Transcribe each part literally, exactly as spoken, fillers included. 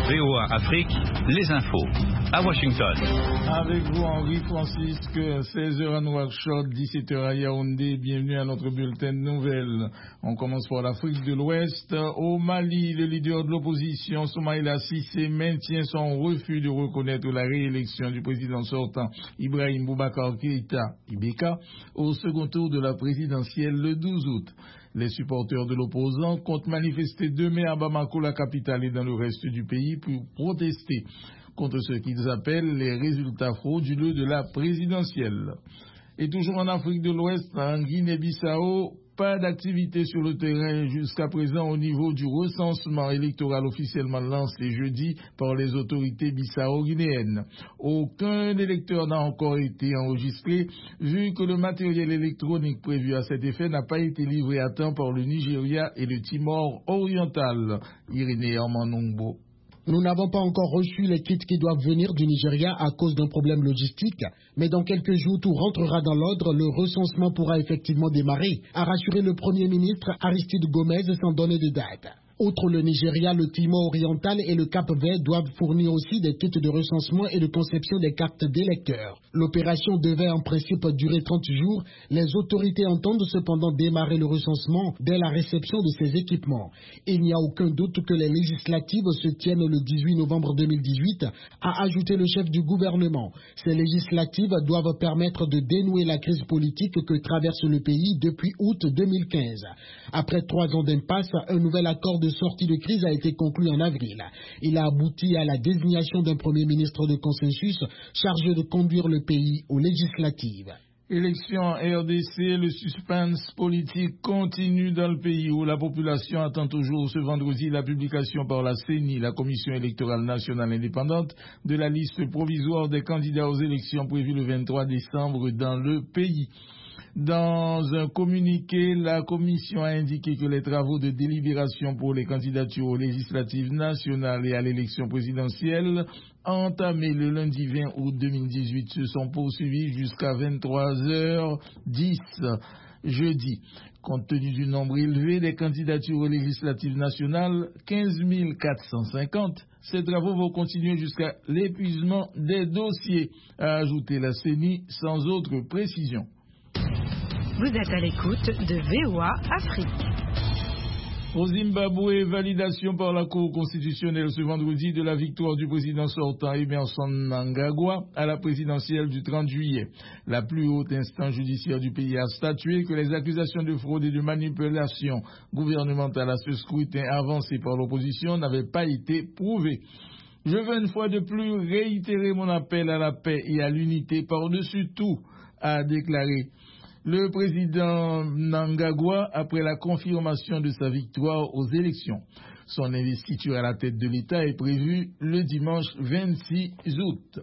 V O A Afrique, les infos. À Washington. Avec vous, Henri Francisque, seize heures à Nouakchott, dix-sept heures à Yaoundé. Bienvenue à notre bulletin de nouvelles. On commence par l'Afrique de l'Ouest. Au Mali, le leader de l'opposition, Soumaïla Cissé, maintient son refus de reconnaître la réélection du président sortant, Ibrahim Boubacar Keïta, Ibeka, au second tour de la présidentielle le douze août. Les supporters de l'opposant comptent manifester demain à Bamako, la capitale, et dans le reste du pays pour protester contre ce qu'ils appellent les résultats frauduleux de la présidentielle. Et toujours en Afrique de l'Ouest, en Guinée-Bissau, pas d'activité sur le terrain jusqu'à présent au niveau du recensement électoral officiellement lancé jeudi par les autorités bissau-guinéennes. Aucun électeur n'a encore été enregistré vu que le matériel électronique prévu à cet effet n'a pas été livré à temps par le Nigeria et le Timor oriental. Irénée Armanongbo. Nous n'avons pas encore reçu les kits qui doivent venir du Nigeria à cause d'un problème logistique, mais dans quelques jours tout rentrera dans l'ordre, le recensement pourra effectivement démarrer, a rassuré le Premier ministre Aristide Gomez sans donner de date. Outre le Nigeria, le Timor oriental et le Cap-Vert doivent fournir aussi des kits de recensement et de conception des cartes d'électeurs. L'opération devait en principe durer trente jours. Les autorités entendent cependant démarrer le recensement dès la réception de ces équipements. Il n'y a aucun doute que les législatives se tiennent le dix-huit novembre deux mille dix-huit, a ajouté le chef du gouvernement. Ces législatives doivent permettre de dénouer la crise politique que traverse le pays depuis août deux mille quinze. Après trois ans d'impasse, un nouvel accord de sortie de crise a été conclu en avril. Il a abouti à la désignation d'un Premier ministre de consensus chargé de conduire le pays aux législatives. Élection R D C, le suspense politique continue dans le pays où la population attend toujours ce vendredi la publication par la C E N I, la Commission électorale nationale indépendante, de la liste provisoire des candidats aux élections prévues le vingt-trois décembre dans le pays. Dans un communiqué, la Commission a indiqué que les travaux de délibération pour les candidatures aux législatives nationales et à l'élection présidentielle entamés le lundi vingt août deux mille dix-huit se sont poursuivis jusqu'à vingt-trois heures dix jeudi. Compte tenu du nombre élevé des candidatures aux législatives nationales, quinze mille quatre cent cinquante, ces travaux vont continuer jusqu'à l'épuisement des dossiers, a ajouté la C E N I sans autre précision. Vous êtes à l'écoute de V O A Afrique. Au Zimbabwe, validation par la Cour constitutionnelle ce vendredi de la victoire du président sortant Emmerson Mnangagwa à la présidentielle du trente juillet. La plus haute instance judiciaire du pays a statué que les accusations de fraude et de manipulation gouvernementale à ce scrutin avancé par l'opposition n'avaient pas été prouvées. Je veux une fois de plus réitérer mon appel à la paix et à l'unité par-dessus tout, a déclaré le président Mnangagwa après la confirmation de sa victoire aux élections. Son investiture à la tête de l'État est prévue le dimanche vingt-six août.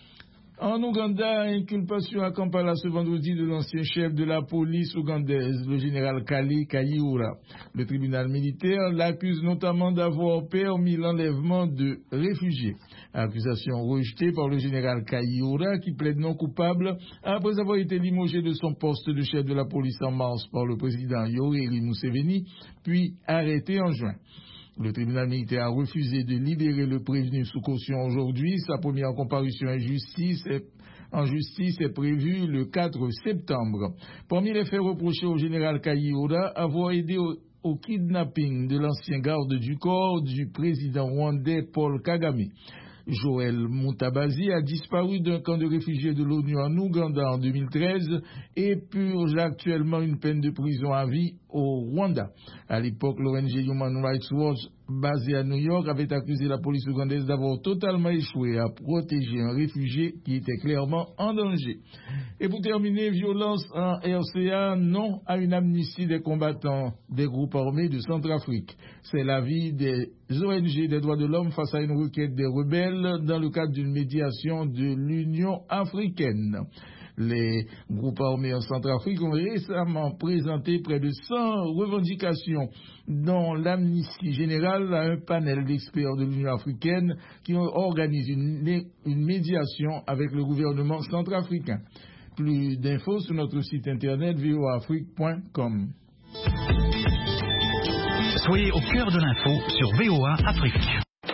En Ouganda, inculpation à Kampala ce vendredi de l'ancien chef de la police ougandaise, le général Kale Kayihura. Le tribunal militaire l'accuse notamment d'avoir permis l'enlèvement de réfugiés. Accusation rejetée par le général Kayihura qui plaide non coupable après avoir été limogé de son poste de chef de la police en mars par le président Yoweri Museveni, puis arrêté en juin. Le tribunal militaire a refusé de libérer le prévenu sous caution aujourd'hui. Sa première comparution en justice est, en justice est prévue le quatre septembre. Parmi les faits reprochés au général Kayihura, avoir aidé au, au kidnapping de l'ancien garde du corps du président rwandais Paul Kagame. Joël Mutabazi a disparu d'un camp de réfugiés de l'ONU en Ouganda en deux mille treize et purge actuellement une peine de prison à vie au Rwanda. À l'époque, l'O N G Human Rights Watch, basée à New York, avait accusé la police ougandaise d'avoir totalement échoué à protéger un réfugié qui était clairement en danger. Et pour terminer, violence en R C A, non à une amnistie des combattants des groupes armés de Centrafrique. C'est l'avis des O N G des droits de l'homme face à une requête des rebelles dans le cadre d'une médiation de l'Union africaine. Les groupes armés en Centrafrique ont récemment présenté près de cent revendications, dont l'amnistie générale à un panel d'experts de l'Union africaine qui organise une, une médiation avec le gouvernement centrafricain. Plus d'infos sur notre site internet v o a afrique point com. Soyez au cœur de l'info sur V O A Afrique.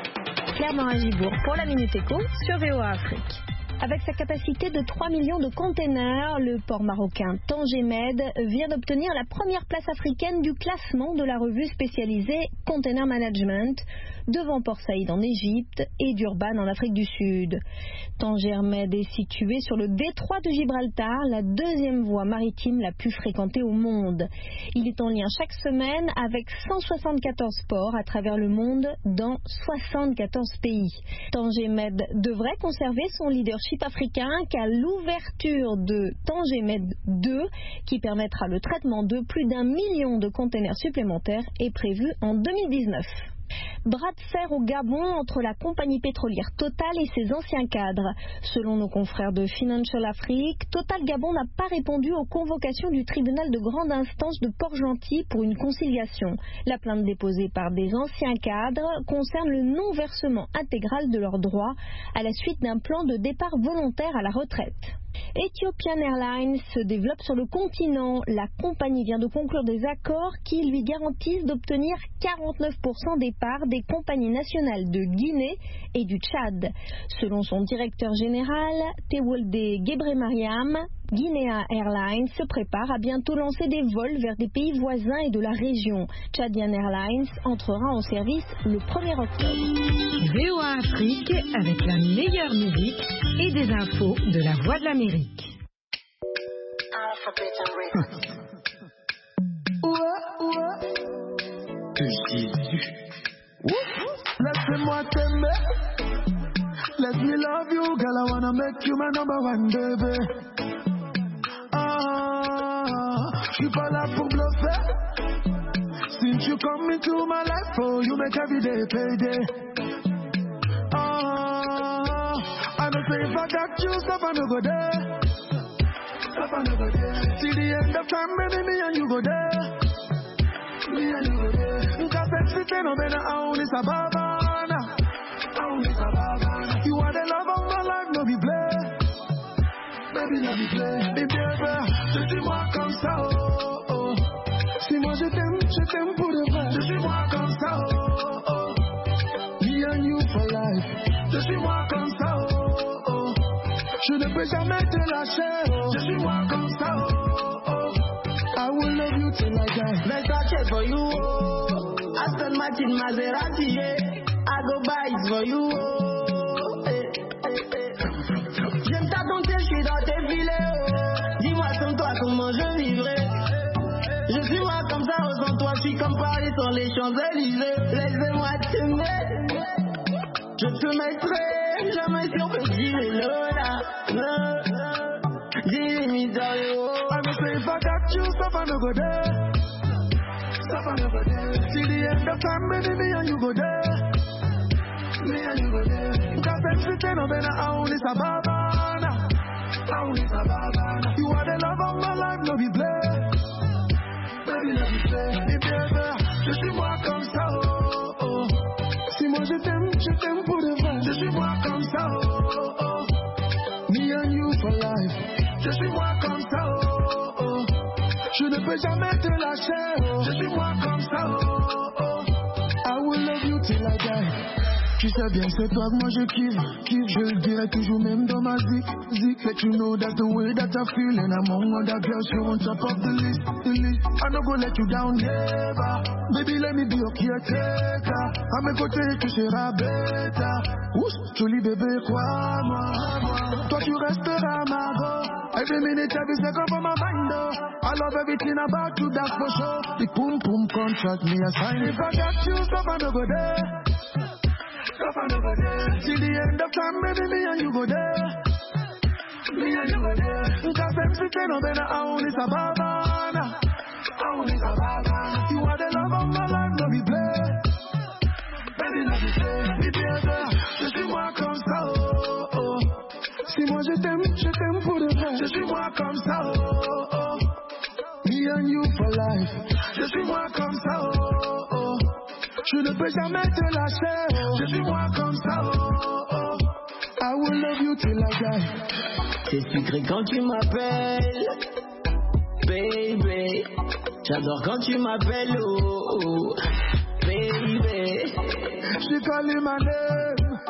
Claire Morin-Gibourg pour la Minute Éco sur V O A Afrique. Avec sa capacité de trois millions de containers, le port marocain Tangemed vient d'obtenir la première place africaine du classement de la revue spécialisée Container Management, devant Port Saïd en Égypte et Durban en Afrique du Sud. Tangemed est situé sur le détroit de Gibraltar, la deuxième voie maritime la plus fréquentée au monde. Il est en lien chaque semaine avec cent soixante-quatorze ports à travers le monde dans soixante-quatorze pays. Tangemed devrait conserver son leadership africain qu'à l'ouverture de Tangemed deux, qui permettra le traitement de plus d'un million de containers supplémentaires, est prévu en deux mille dix-neuf. Bras de fer au Gabon entre la compagnie pétrolière Total et ses anciens cadres. Selon nos confrères de Financial Afrique, Total Gabon n'a pas répondu aux convocations du tribunal de grande instance de Port-Gentil pour une conciliation. La plainte déposée par des anciens cadres concerne le non-versement intégral de leurs droits à la suite d'un plan de départ volontaire à la retraite. Ethiopian Airlines se développe sur le continent. La compagnie vient de conclure des accords qui lui garantissent d'obtenir quarante-neuf pour cent des parts des compagnies nationales de Guinée et du Tchad. Selon son directeur général, Tewolde Gebremariam, Guinea Airlines se prépare à bientôt lancer des vols vers des pays voisins et de la région. Tchadian Airlines entrera en service le premier octobre. V O A Afrique avec la meilleure musique et des infos de la Voix de l'Amérique. Que Jésus. Laissez-moi t'aimer. Let me love you, girl. I wanna make you my number one baby. Je suis pas là pour bluffer. Since you come into my life, oh, you make every day payday. Oh, I know say if I got you, stuff I no go there. Stuff I no go there. See the end of time, baby, me and you go there. Me and you go there. Cause it's sitting on me, I only sababana. I only sababana. You are the love of my life, no be play. Baby, no be play. Baby, je suis moi comme ça, oh, oh. Si moi je t'aime, je t'aime pour de vrai. Je suis moi comme ça, oh, oh. Me and you for life. Je suis moi comme ça, oh, oh. Je ne peux jamais te lâcher, oh. Je suis moi comme ça, oh, oh. I will love you till I die. Let's touch it for you, oh. Aston Martin Maserati, yeah. I go buy it for you, oh. Hey, hey, hey. J'aime ta tonté, je suis dans tes filets, oh. Dis-moi sans toi comment je vivrai. Je suis moi comme ça, oh, sans toi je suis comme Paris sans les Champs-Élysées. Laissez-moi t'aimer. Je te mettrai jamais sur petit vélo là. Dis limite dans les hauts. I know say if I got you, stuff I no go there. Stuff I no go there. See the end of time, baby, me and you go there. Me and you go there. Cause I'm sitting on me, I only sababana. I only sababana. You are the love of my life, no be play. Baby, no be play. Baby, je suis moi comme ça, oh, oh. Si moi je t'aime, je t'aime pour de vrai. Je suis moi comme ça, oh, oh. Me and you for life. Je suis moi comme ça, oh, oh. Je ne peux jamais te lâcher, oh. Je suis moi comme ça, oh, oh. I will love you till I die. Tu sais bien, c'est toi que moi je kiffe, kiffe. Je le dirai toujours même dans ma zik, zik. Let you know that's the way that I feel. And among other girls, you're on top of the list, the list. I no go let you down, never. Baby, let me be your caretaker. À mes côtés, tu seras bêta. Ouh, joli bébé, crois-moi. Toi, tu resteras ma go. Every minute, every second for my mind, oh. I love everything about you, that's for sure. The boom boom contract, me a sign. If I got you, stuff I no go there. Stuff I no go there. Till the end of time, baby, me and you go there. Me and you go there. Cause I'm sitting on me, I only sababana. I only sababana. You are the love of my life, no be play. Baby, no be play. Baby, je suis moi comme ça, oh, oh. Si moi je t'aime, je t'aime pour de vrai. Je suis moi comme ça, oh, oh. Me and you for life. Je suis moi comme ça, oh, oh. Je ne peux jamais te lâcher, oh. Je suis moi comme ça, oh, oh. I will love you till I die. C'est sucré quand tu m'appelles, baby. J'adore quand tu m'appelles, oh, oh. Baby. She calling my name.